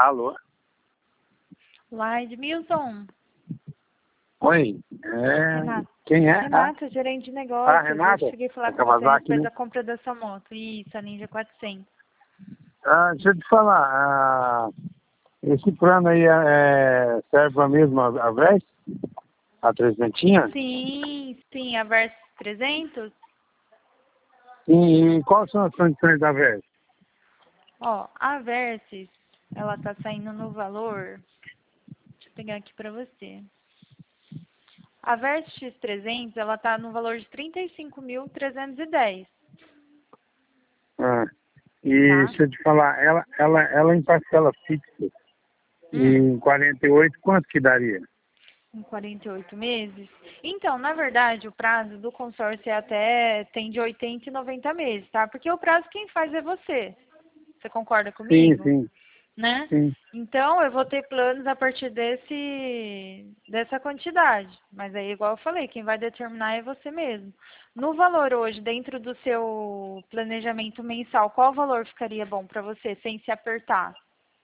Alô? Lá, Edmilson. Oi, Renata. quem é? Renata, gerente de negócios. Renata? Eu cheguei a falar A com você a Kawasaki, respeito né? da compra da sua moto. Isso, a Ninja 400. Deixa eu te falar, esse plano aí serve para mesmo a Versa? A 300? Sim, a Versa 300. E quais são as condições da Versa? Ó, a Versys, ela tá saindo no valor... Deixa eu pegar aqui pra você. A Versys X300, ela tá no valor de 35.310, Ah, e tá? deixa eu te falar, ela em parcela fixa, em 48, quanto que daria? Em 48 meses? Então, na verdade, o prazo do consórcio tem de 80 e 90 meses, tá? Porque o prazo quem faz é você. Você concorda comigo? Sim, Né? sim. Então, eu vou ter planos a partir dessa quantidade. Mas aí, igual eu falei, quem vai determinar é você mesmo. No valor hoje, dentro do seu planejamento mensal, qual valor ficaria bom para você, sem se apertar?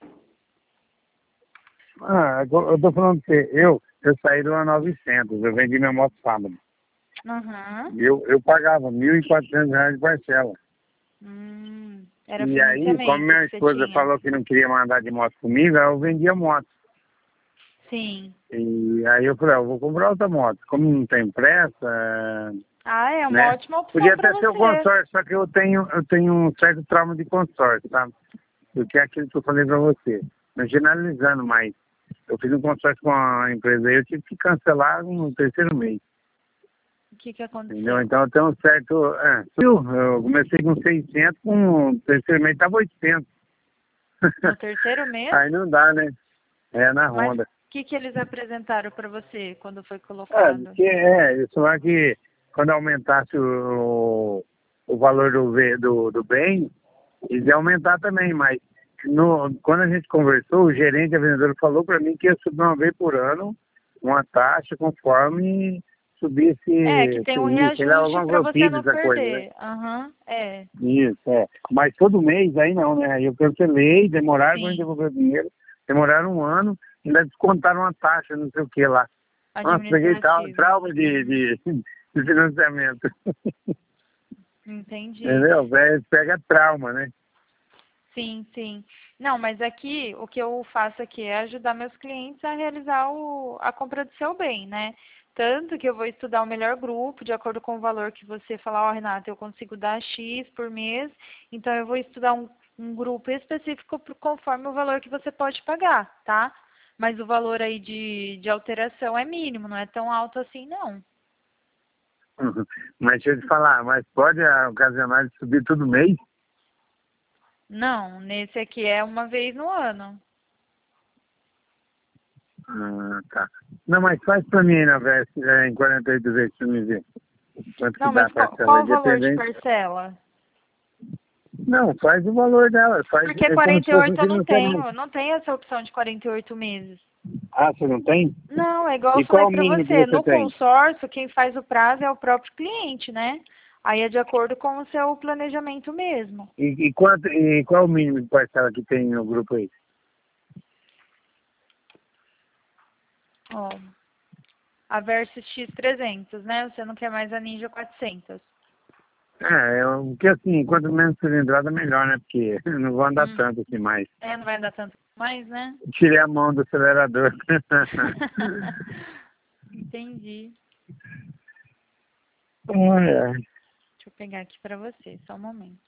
Eu tô falando que eu saí do 900, eu vendi minha moto sábado. Uhum. E eu pagava R$ 1.400 de parcela. Era E aí, como financiamento minha que você esposa tinha. falou que não queria mandar de moto comigo, eu vendi a moto. Sim. E aí eu falei, eu vou comprar outra moto. Como não tem pressa, Ah, é uma né? ótima opção Podia para até ser o você. consórcio, só que eu tenho um certo trauma de consórcio, sabe? Porque é aquilo que eu falei pra você. Não generalizando, mas eu fiz um consórcio com a empresa e eu tive que cancelar no terceiro mês. O que Entendeu? aconteceu? Então eu tenho um certo... eu comecei com 600, com o terceiro mês tava 800. No terceiro mês? Aí não dá, né? É na Mas Honda. o que eles apresentaram para você quando foi colocado? Porque eles falaram que quando aumentasse o valor do bem, eles iam aumentar também, mas quando a gente conversou, o gerente, a vendedora, falou para mim que ia subir uma vez por ano uma taxa conforme Que tem um sei lá, reajuste alguma para coisa, você PIB, não essa coisa, né? perder. Aham, é. Isso, é. Mas todo mês aí não, né? Aí eu cancelei, demoraram para me Sim. devolver o dinheiro, demoraram um ano, ainda descontaram uma taxa, não sei o que lá. Nossa, peguei Administrativo. trauma de financiamento. Entendi. Entendeu? Velho, pega trauma, né? Sim. Não, mas aqui, o que eu faço aqui é ajudar meus clientes a realizar a compra do seu bem, né? Tanto que eu vou estudar o melhor grupo, de acordo com o valor que você falar, ó, Renata, eu consigo dar X por mês, então eu vou estudar um grupo específico conforme o valor que você pode pagar, tá? Mas o valor aí de alteração é mínimo, não é tão alto assim, não. Uhum. Mas deixa eu te falar, mas pode ocasionar de subir todo mês? Não, nesse aqui é uma vez no ano. Tá. Não, mas faz pra mim aí na Veste, em 48 vezes, pra me ver. Quanto que Não, dá mas a parcela, qual o valor de independente. parcela? Não, faz o valor dela, Porque é como se fosse um 48 eu não financiamento. tenho, não tenho essa opção de 48 meses. Ah, você não tem? Não, é igual eu E falei qual o para mínimo que você, você no tem? consórcio, quem faz o prazo é o próprio cliente, né? Aí é de acordo com o seu planejamento mesmo. E qual o mínimo de parcela que tem no grupo aí? Ó, a Versys X300, né? Você não quer mais a Ninja 400. Porque assim, quanto menos cilindrada, melhor, né? Porque não vou andar tanto assim mais. Não vai dar tanto mais, né? Tirei a mão do acelerador. Entendi. Ai. Deixa eu pegar aqui para você, só um momento.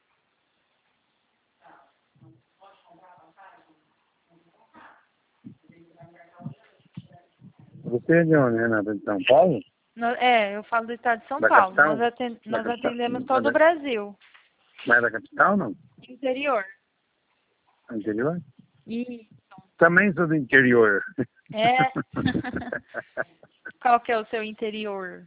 Você é de onde, Renata? De São Paulo? Eu falo do estado de São Da Paulo. capital? Da Nós capital? atendemos todo o Brasil. Mas da capital, não? Interior. Interior? E Também sou do interior. é. Qual que é o seu interior?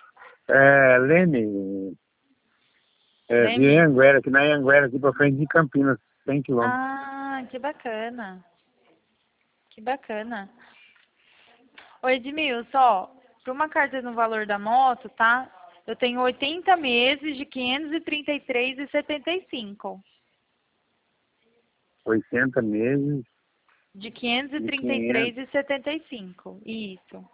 Leme, de Leme? Anguera, que na Anguera, aqui pra frente de Campinas, 100 quilômetros. Ah, que bacana. Que bacana. Ô Edmilson, ó, para uma carta no valor da moto, tá? Eu tenho 80 meses de 533,75. 80 meses. De De 500. 533,75. Isso.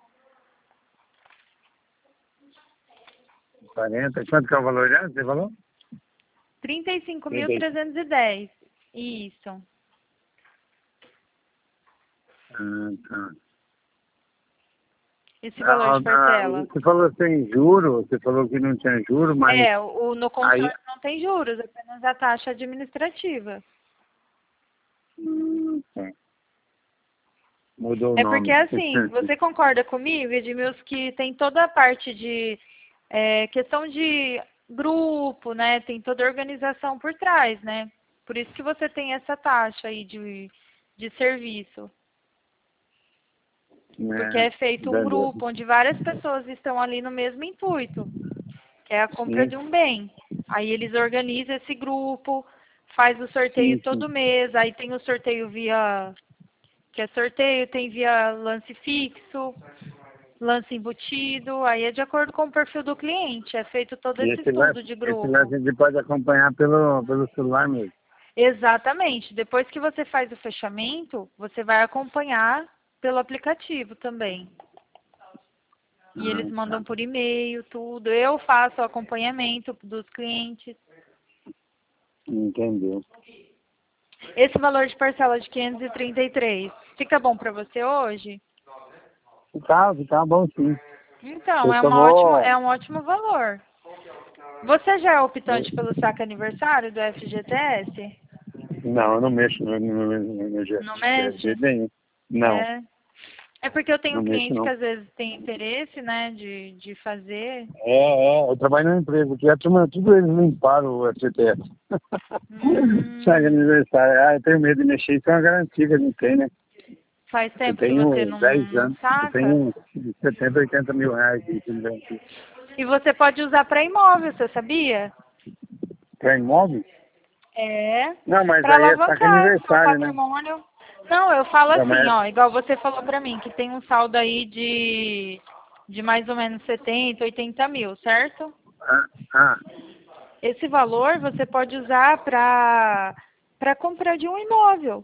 40. Quanto que é o valor já? Você falou? 35.310. Isso. Ah, tá. Esse valor de parcela. Você falou sem juro, você falou que não tinha juro, mas É, no consórcio aí... não tem juros, apenas a taxa administrativa. Tá. Mudou o É porque, nome. assim, você concorda comigo, Edmilson, que tem toda a parte de questão de grupo, né? Tem toda a organização por trás, né? Por isso que você tem essa taxa aí de serviço. Porque é feito um Beleza. grupo onde várias pessoas estão ali no mesmo intuito, que é a compra Sim, de um bem. Aí eles organizam esse grupo, faz o sorteio sim, sim. todo mês, aí tem o sorteio via, que é sorteio, tem via lance fixo, lance embutido, aí é de acordo com o perfil do cliente, é feito todo E esse estudo de esse grupo. lance a gente pode acompanhar pelo celular mesmo. Exatamente. Depois que você faz o fechamento, você vai acompanhar pelo aplicativo também. E eles Ah, mandam tá. por e-mail, tudo. Eu faço o acompanhamento dos clientes. Entendeu. Esse valor de parcela de 533, fica bom para você hoje? Tá bom sim. Então, Eu só vou... é um ótimo valor. Você já é optante pelo saque aniversário do FGTS? Não, eu não mexo no Não jeito mexe? nenhum. Não, É. É porque eu não tenho mexo cliente que não. às vezes tem interesse, né, de fazer. Eu trabalho numa empresa que a turma, tudo eles limparam o FGTS. Sabe, Hum, aniversário. Eu tenho medo de mexer, isso é uma garantia que a gente tem, né? faz Eu tempo que você tenho 10 não anos, eu saca? tenho 70, 80 mil reais de garantia. E você pode usar para imóvel, você sabia? Para imóvel? É, Não, mas para aí é saque alavancar o seu aniversário, né? patrimônio. Não, eu falo Não, assim, mas... ó, igual você falou para mim, que tem um saldo aí de mais ou menos 70, 80 mil, certo? Ah, ah, Esse valor você pode usar para compra de um imóvel.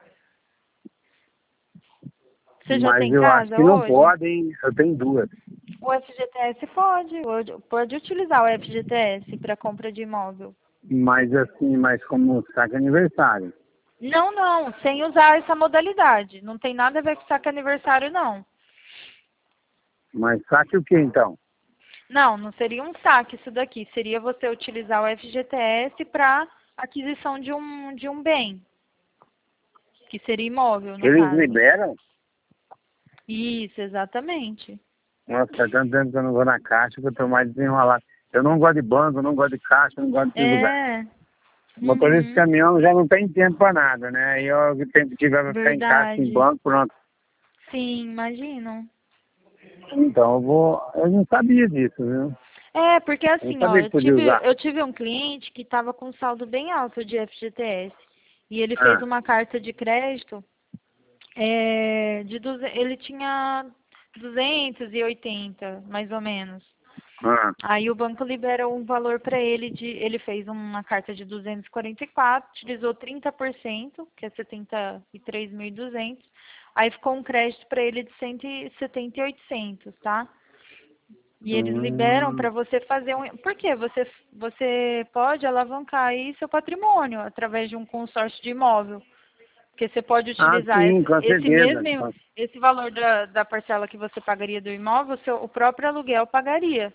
Você já mas tem eu acho casa que não hoje? pode, hein? Eu tenho duas. O FGTS pode utilizar o FGTS para compra de imóvel. Mas assim, mas como saque aniversário. Não, não, sem usar essa modalidade. Não tem nada a ver com saque aniversário, não. Mas saque o que então? Não, não seria um saque isso daqui. Seria você utilizar o FGTS para aquisição de um bem, que seria imóvel, no Eles caso. liberam? Isso, exatamente. Nossa, faz tanto tempo que eu não vou na caixa que eu tô mais desenrolado. Eu não gosto de banco, eu não gosto de caixa, eu não gosto de lugar. É, Motorista de uhum, caminhão já não tem tempo para nada, né? Aí eu o tempo que tiver vai ficar em caixa, em verdade. banco, pronto. Sim, imagino. Então eu não sabia disso, viu? É, porque Eu não assim, ó, sabia que podia usar. eu tive um cliente que estava com um saldo bem alto de FGTS. E ele fez Ah, uma carta de crédito, ele tinha 280, mais ou menos. ah, Aí o banco liberou um valor para ele ele fez uma carta de 244, utilizou 30%, que é 73.200. Aí ficou um crédito para ele de 170.800, tá? E eles liberam hum. para você fazer um. Por quê? Você pode alavancar aí seu patrimônio através de um consórcio de imóvel. Porque você pode Ah, utilizar sim, com esse certeza. mesmo, esse valor da parcela que você pagaria do imóvel, o próprio aluguel pagaria.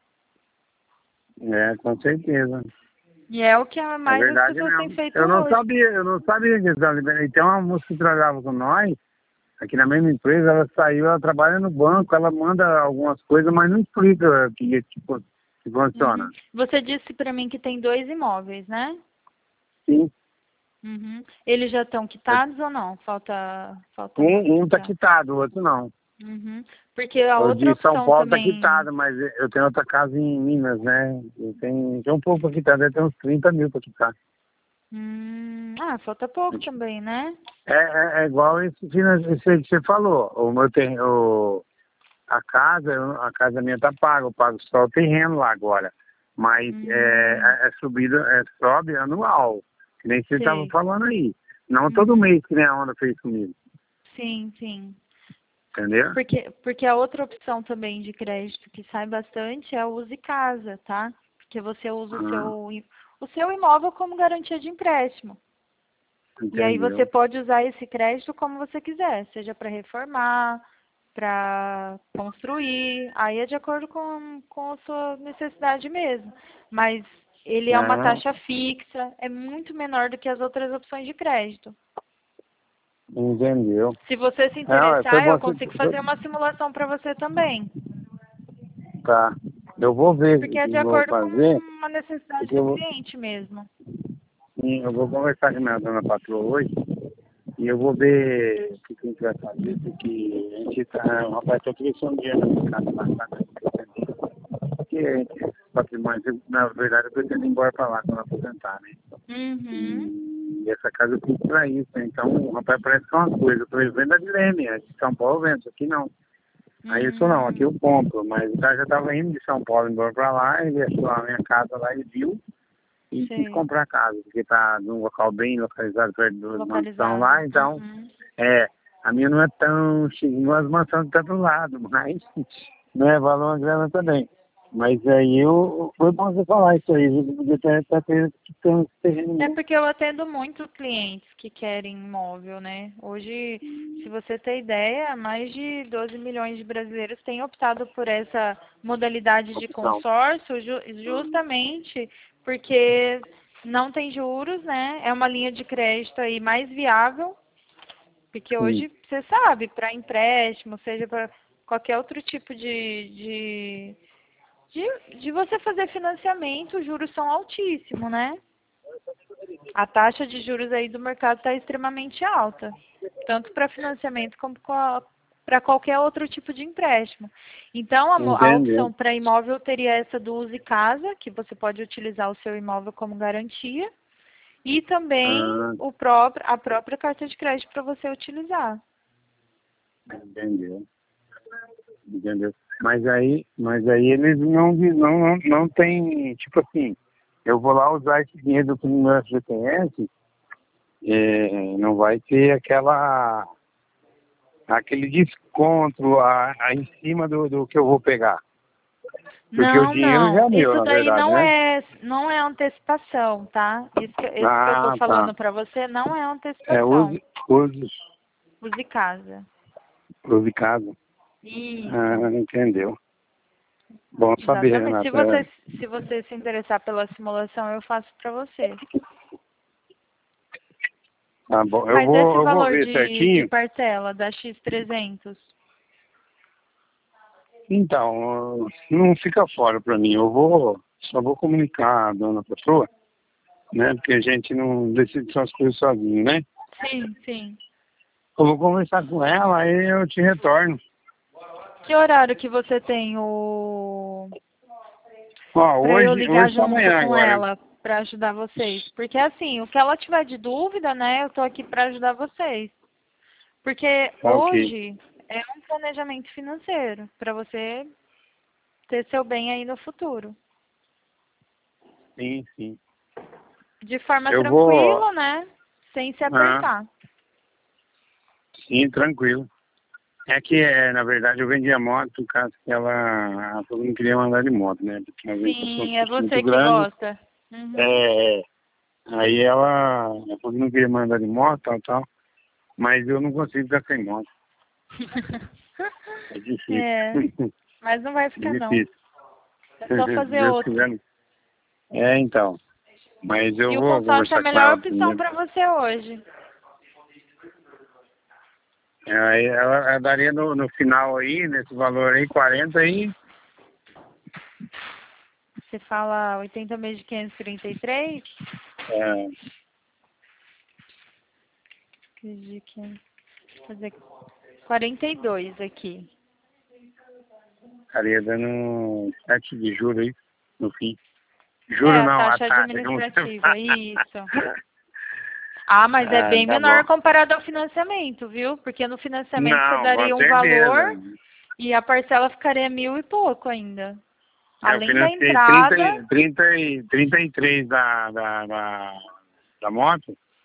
É, com certeza. E é o que É mais as verdade pessoas têm mesmo. feito Eu hoje. não sabia que eles estavam liberando. E tem uma moça que trabalhava com nós, aqui na mesma empresa, ela saiu, ela trabalha no banco, ela manda algumas coisas, mas não explica que Uhum. funciona. Você disse para mim que tem dois imóveis, né? Sim. Uhum. Eles já estão quitados ou não? Falta Um tá quitar. quitado, o outro não. Uhum. Porque a O outra de São opção Paulo tá também. quitado, mas eu tenho outra casa em Minas, né? Tem um pouco pra quitar, deve ter uns 30 mil pra quitar. Falta pouco também, né? É igual esse aí que você falou. O meu a casa minha tá paga, eu pago só o terreno lá agora. Mas Hum, subida, sobe anual, que nem você estava sei. falando aí. Não todo mês que nem a Honda fez comigo. Sim, sim. Entendeu? Porque a outra opção também de crédito que sai bastante é o Use Casa, tá? Porque você usa o seu imóvel como garantia de empréstimo. E aí você Entendeu? pode usar esse crédito como você quiser, seja para reformar, para construir, aí é de acordo com a sua necessidade mesmo. Mas ele é uma taxa fixa, é muito menor do que as outras opções de crédito. Entendeu? Se você se Foi interessar, bom eu consigo fazer uma simulação para você também. Tá. Eu vou ver o Porque é que de vou acordo com fazer. uma necessidade Porque do cliente mesmo. eu vou conversar com a minha dona patroa hoje. E eu vou ver o que a gente vai fazer. Porque a gente tá. O rapaz tá oferecendo dinheiro na minha casa lá. Porque patrimônio, na verdade, eu pretendo ir embora pra lá quando eu aposentar, né? Uhum. E essa casa eu fiz pra isso, né? Então, o rapaz parece que é uma coisa. Eu tô vendo a Guilherme, de São Paulo eu vendo, aqui não. Aí eu não, aqui eu compro, mas o cara já estava indo de São Paulo embora para lá, ele achou a minha casa lá, ele viu e quis Sei. comprar a casa, porque tá num local bem localizado perto da mansão Localizado. lá, então a minha não é tão chique, as mansões estão do lado, mas não é valor uma grana também. Mas aí foi bom você falar isso aí, eu podia até ter um terreno. É porque eu atendo muito clientes que querem imóvel, né? Hoje, se você ter ideia, mais de 12 milhões de brasileiros têm optado por essa modalidade de consórcio justamente porque não tem juros, né? É uma linha de crédito aí mais viável, porque hoje, você sabe, para empréstimo, seja para qualquer outro tipo de você fazer financiamento, os juros são altíssimos, né? A taxa de juros aí do mercado está extremamente alta, tanto para financiamento como para qualquer outro tipo de empréstimo. Então, a opção para imóvel teria essa do Use Casa, que você pode utilizar o seu imóvel como garantia, e também a própria carta de crédito para você utilizar. Entendeu? Mas aí eles não tem, tipo assim, eu vou lá usar esse dinheiro do meu FGTS, não vai ter aquele desconto em cima do que eu vou pegar. Porque o dinheiro já é meu, Isso na daí verdade, né? não é antecipação, tá? Isso que eu estou falando para você não é antecipação. Use Casa. Use Casa. Isso. Entendeu. Bom saber, Exatamente. Renata. Se você se interessar pela simulação, eu faço para você. Tá bom. Mas esse eu vou valor ver de certinho. parcela da X300? Então, não fica fora para mim. Só vou comunicar a dona pessoa, né? Porque a gente não decide só as coisas sozinho, né? Sim, sim. Eu vou conversar com ela, aí eu te retorno. Que horário que você tem para eu ligar Hoje só junto amanhã com agora. ela para ajudar vocês? Porque assim, o que ela tiver de dúvida, né, eu tô aqui para ajudar vocês. Porque Tá ok. hoje é um planejamento financeiro para você ter seu bem aí no futuro. Sim, sim. De forma Eu vou. tranquila, né? Sem se apertar. Sim, tranquilo. É que, na verdade, eu vendi a moto por causa que ela não queria andar de moto, né? Porque às vezes eu sou Sim, é muito você que grande. gosta. Uhum. Aí ela não queria mandar de moto, tal. Mas eu não consigo ficar sem moto. É difícil. Mas não vai ficar, não. Difícil. É só fazer Deus outro. quiser. Então. Mas eu E o vou consórcio é a conversar com melhor ela opção primeiro. para você hoje. Aí ela daria no final aí, nesse valor aí, 40 aí. Você fala 80 meses de 533? De 500, fazer 42 aqui. Estaria dando 7 de juros aí, no fim. Juro A não, a taxa taxa, como você administrativa, fala. isso. Ah, mas é bem Tá menor bom. comparado ao financiamento, viu? Porque no financiamento você Não, com daria um valor certeza. e a parcela ficaria 1.000 e pouco ainda. Eu Além da financei entrada, 33 da moto.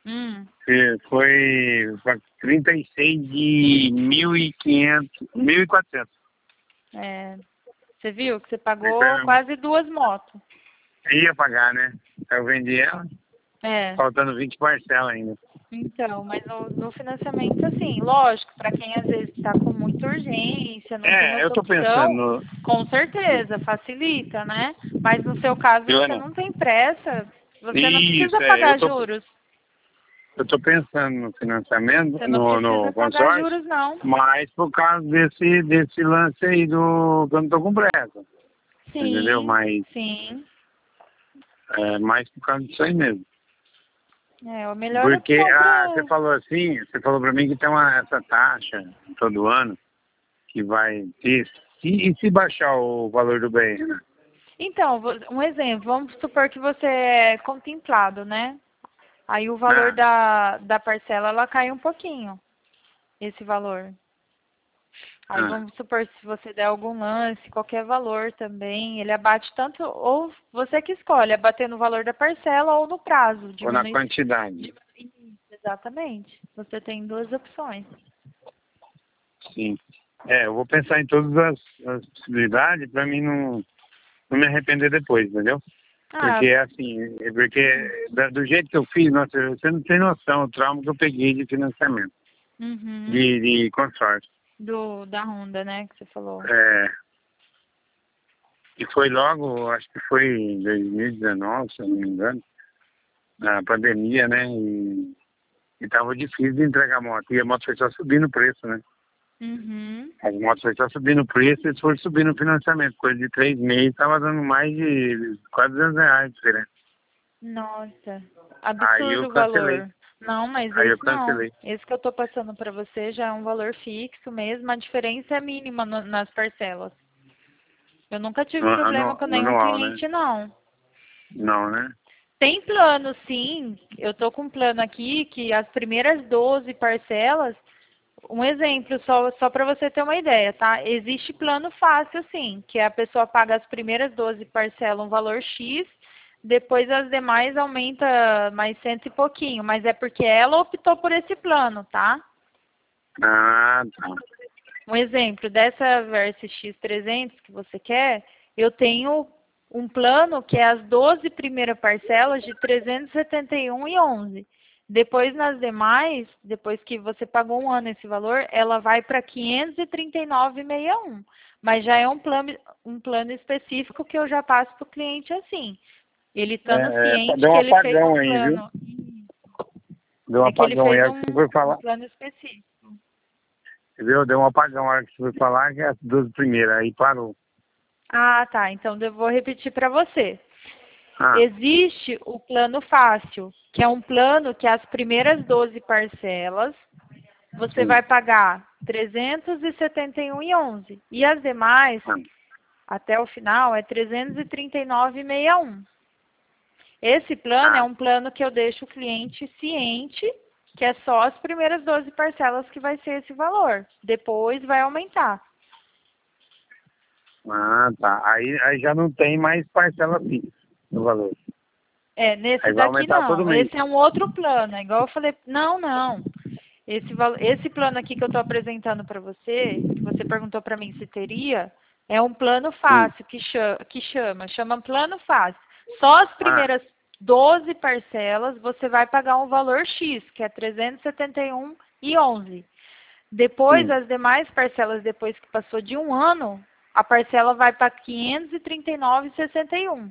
Hum. Foi para 36 de 1.500, 1.400. É, você viu que você pagou quase 2 motos. Ia pagar, né? Eu vendi ela, É. faltando 20 parcelas ainda. Então, mas no financiamento, assim, lógico, para quem às vezes está com muita urgência, não tem Eu outra tô opção, pensando, com certeza, facilita, né? Mas no seu caso, você Joana, não tem pressa, você não precisa isso, pagar juros. eu tô pensando no financiamento, Você não no precisa pagar consórcio, juros, não. mas por causa desse lance aí do que eu não tô com pressa, entendeu? Sim, Mas sim. mais por causa disso aí mesmo. É a melhor Porque opção para... você falou pra mim que tem essa taxa todo ano que vai ter. E se baixar o valor do bem, né? Então, um exemplo, vamos supor que você é contemplado, né? Aí o valor Ah, da parcela, ela cai um pouquinho, esse valor. Aí ah. vamos supor, se você der algum lance, qualquer valor também, ele abate tanto, ou você que escolhe, abater no valor da parcela ou no prazo. Ou na quantidade. Exatamente. Você tem duas opções. Sim. Eu vou pensar em todas as possibilidades para mim não me arrepender depois, entendeu? Ah, Porque assim, do jeito que eu fiz, nossa, você não tem noção o trauma que eu peguei de financiamento, uhum. de consórcio. Da Honda, né, que você falou. E foi logo, acho que foi em 2019, se eu não me engano, na pandemia, né? E tava difícil de entregar a moto. E a moto foi só subindo o preço, né? Uhum. As motos foi só subindo o preço e eles foram subindo o financiamento. Coisa de 3 meses, tava dando mais de quase R$ 200 de diferença. Nossa, Aí eu absurdo o cancelei. valor. Não, mas Aí eu esse não. cancelei. Esse que eu tô passando para você já é um valor fixo mesmo, a diferença é mínima nas parcelas. Eu nunca tive problema com nenhum Manual, né? cliente, não. Não, né? Tem plano, sim. Eu tô com um plano aqui que as primeiras 12 parcelas, um exemplo só para você ter uma ideia, tá? Existe plano fácil, sim, que a pessoa paga as primeiras 12 parcelas um valor X, depois as demais aumenta mais cento e pouquinho, mas é porque ela optou por esse plano, tá? Ah, tá. Um exemplo, dessa Versa X300 que você quer, eu tenho um plano que é as 12 primeiras parcelas de 371,11. Depois, nas demais, depois que você pagou um ano esse valor, ela vai para 539,61. Mas já é um plano específico que eu já passo para o cliente assim. Ele estando ciente Deu um que ele fez apagão um aí, viu? plano. Deu um É que ele apagão aí. fez A hora que você foi um falar, plano específico. viu? Deu um apagão a hora que você foi falar que é as 12 primeiras. Aí parou. Ah, tá. Então eu vou repetir para você. Ah, Existe o plano fácil, que é um plano que as primeiras 12 parcelas você sim. vai pagar 371,11 e as demais Ah, até o final é 339,61. Esse plano é ah, um plano que eu deixo o cliente ciente que é só as primeiras 12 parcelas que vai ser esse valor. Depois vai aumentar. tá. Aí já não tem mais parcela fixa no valor. Nesse Aí vai daqui aumentar todo não. mês. Esse é um outro plano. É igual eu falei, não. Esse plano aqui que eu estou apresentando para você, que você perguntou para mim se teria, é um plano Sim. fácil chama plano fácil. Só as Ah, primeiras 12 parcelas você vai pagar um valor X, que é 371,11. Depois, sim. as demais parcelas, depois que passou de um ano, a parcela vai para 539,61.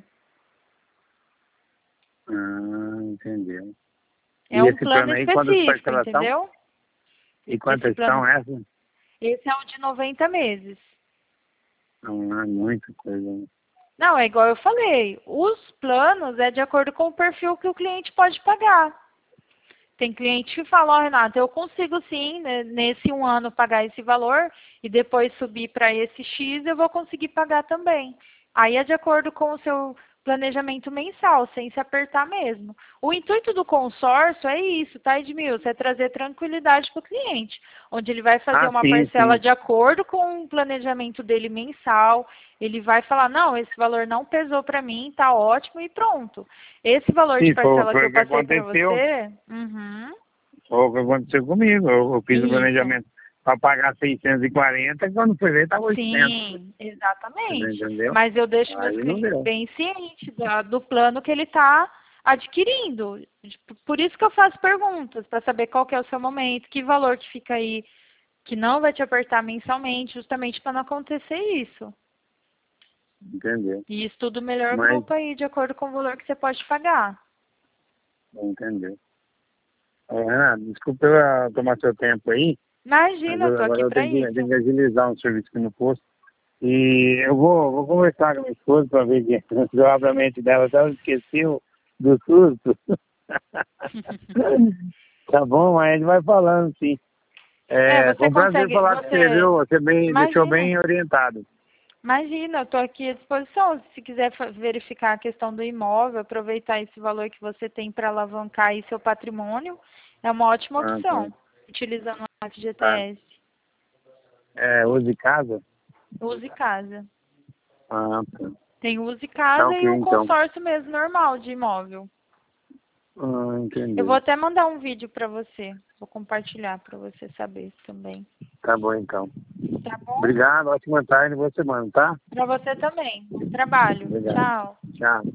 Entendeu. É E um esse plano plano aí, quantas específico, parcelas são? entendeu? E Esse quantas são plano, essas? esse é o de 90 meses. Não é muita coisa, né? Não, é igual eu falei, os planos é de acordo com o perfil que o cliente pode pagar. Tem cliente que fala, Renata, eu consigo sim, né, nesse um ano pagar esse valor e depois subir para esse X, eu vou conseguir pagar também. Aí é de acordo com planejamento mensal, sem se apertar mesmo. O intuito do consórcio é isso, tá, Edmilson? É trazer tranquilidade para o cliente, onde ele vai fazer uma parcela de acordo com o planejamento dele mensal, ele vai falar, não, esse valor não pesou para mim, tá ótimo e pronto. Esse valor de parcela que eu passei para você... Foi o que aconteceu comigo, eu fiz o planejamento para pagar 640, quando foi ver estava 800. Sim, exatamente. Entendeu? Mas eu deixo meus clientes bem cientes do plano que ele está adquirindo. Por isso que eu faço perguntas, para saber qual que é o seu momento, que valor que fica aí, que não vai te apertar mensalmente, justamente para não acontecer isso. Entendeu? E estuda o melhor grupo aí, de acordo com o valor que você pode pagar. Entendeu? Renato, desculpa eu tomar seu tempo aí. Imagina, eu tô aqui para isso. Eu tenho que agilizar um serviço aqui no posto. E eu vou conversar com a minha esposa para ver que provavelmente dela até esqueceu do susto. Tá bom, mas a gente vai falando, sim. Foi um prazer falar com você, viu? Você deixou bem orientado. Imagina, eu estou aqui à disposição. Se quiser verificar a questão do imóvel, aproveitar esse valor que você tem para alavancar aí seu patrimônio, é uma ótima opção, utilizando o FGTS. Use casa? Use casa. Tá. Tem use casa e um consórcio mesmo, normal, de imóvel. Entendi. Eu vou até mandar um vídeo para você. Vou compartilhar para você saber também. Tá bom, então. Tá bom? Obrigado, ótima tarde, boa semana, tá? Para você também. Bom trabalho. Obrigado. Tchau. Tchau.